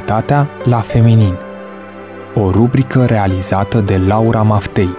Personalitatea la feminin. O rubrică realizată de Laura Maftei.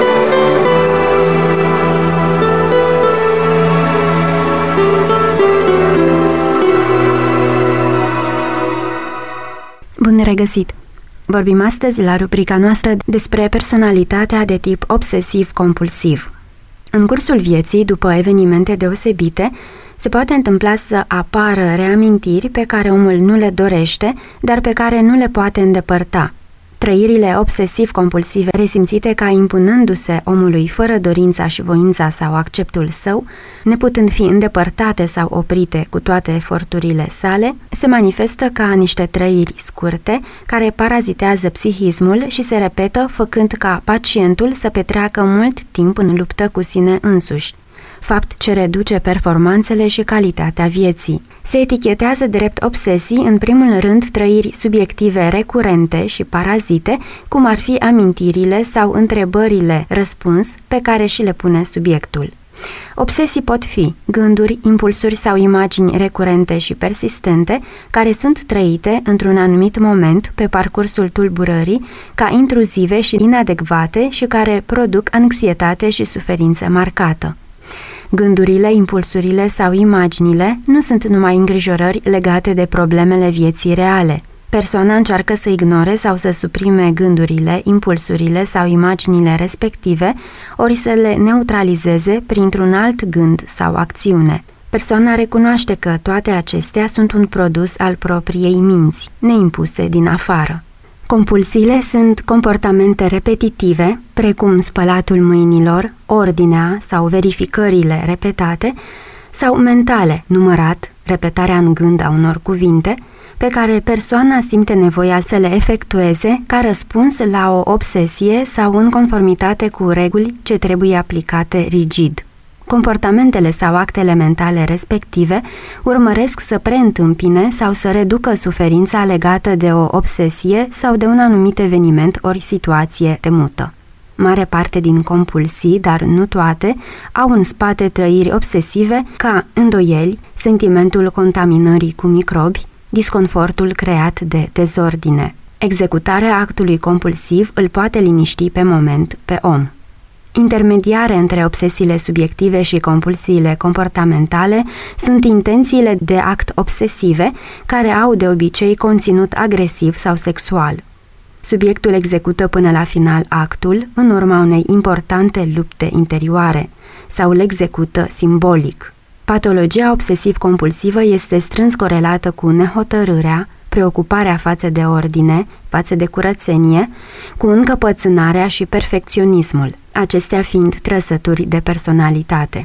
Bun regăsit! Vorbim astăzi la rubrica noastră despre personalitatea de tip obsesiv-compulsiv. În cursul vieții, după evenimente deosebite, se poate întâmpla să apară reamintiri pe care omul nu le dorește, dar pe care nu le poate îndepărta. Trăirile obsesiv-compulsive resimțite ca impunându-se omului fără dorința și voința sau acceptul său, neputând fi îndepărtate sau oprite cu toate eforturile sale, se manifestă ca niște trăiri scurte care parazitează psihismul și se repetă făcând ca pacientul să petreacă mult timp în luptă cu sine însuși, fapt ce reduce performanțele și calitatea vieții. Se etichetează drept obsesii, în primul rând, trăiri subiective recurente și parazite, cum ar fi amintirile sau întrebările răspuns pe care și le pune subiectul. Obsesii pot fi gânduri, impulsuri sau imagini recurente și persistente, care sunt trăite într-un anumit moment pe parcursul tulburării ca intruzive și inadecvate și care produc anxietate și suferință marcată. Gândurile, impulsurile sau imaginile nu sunt numai îngrijorări legate de problemele vieții reale. Persoana încearcă să ignore sau să suprime gândurile, impulsurile sau imaginile respective, ori să le neutralizeze printr-un alt gând sau acțiune. Persoana recunoaște că toate acestea sunt un produs al propriei minți, neimpuse din afară. Compulsiile sunt comportamente repetitive, precum spălatul mâinilor, ordinea sau verificările repetate, sau mentale, numărat, repetarea în gând a unor cuvinte, pe care persoana simte nevoia să le efectueze ca răspuns la o obsesie sau în conformitate cu reguli ce trebuie aplicate rigid. Comportamentele sau actele mentale respective urmăresc să preîntâmpine sau să reducă suferința legată de o obsesie sau de un anumit eveniment ori situație temută. Mare parte din compulsii, dar nu toate, au în spate trăiri obsesive ca îndoieli, sentimentul contaminării cu microbi, disconfortul creat de dezordine. Executarea actului compulsiv îl poate liniști pe moment pe om. Intermediare între obsesiile subiective și compulsiile comportamentale sunt intențiile de act obsesive, care au de obicei conținut agresiv sau sexual. Subiectul execută până la final actul în urma unei importante lupte interioare sau îl execută simbolic. Patologia obsesiv-compulsivă este strâns corelată cu nehotărârea, preocuparea față de ordine, față de curățenie, cu încăpățânarea și perfecționismul, acestea fiind trăsături de personalitate.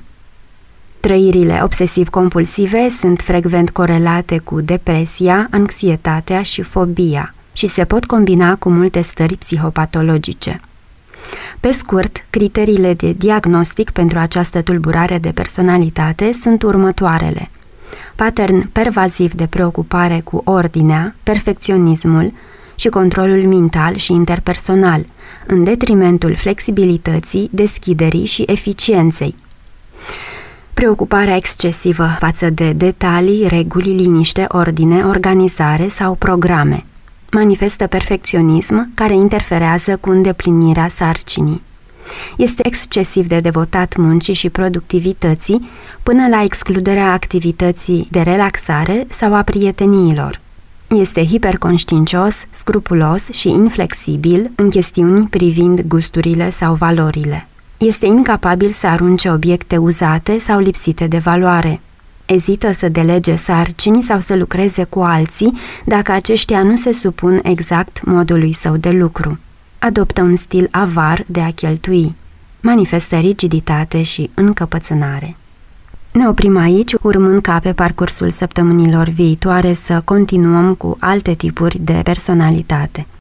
Trăirile obsesiv-compulsive sunt frecvent corelate cu depresia, anxietatea și fobia și se pot combina cu multe stări psihopatologice. Pe scurt, criteriile de diagnostic pentru această tulburare de personalitate sunt următoarele: pattern pervaziv de preocupare cu ordinea, perfecționismul și controlul mental și interpersonal, în detrimentul flexibilității, deschiderii și eficienței. Preocuparea excesivă față de detalii, reguli, liniște, ordine, organizare sau programe. Manifestă perfecționism care interferează cu îndeplinirea sarcinii. Este excesiv de devotat muncii și productivității până la excluderea activității de relaxare sau a prieteniilor. Este hiperconștiincios, scrupulos și inflexibil în chestiuni privind gusturile sau valorile. Este incapabil să arunce obiecte uzate sau lipsite de valoare. Ezită să delege sarcini sau să lucreze cu alții dacă aceștia nu se supun exact modului său de lucru. Adoptă un stil avar de a cheltui. Manifestă rigiditate și încăpățânare. Ne oprim aici, urmând ca pe parcursul săptămânilor viitoare să continuăm cu alte tipuri de personalitate.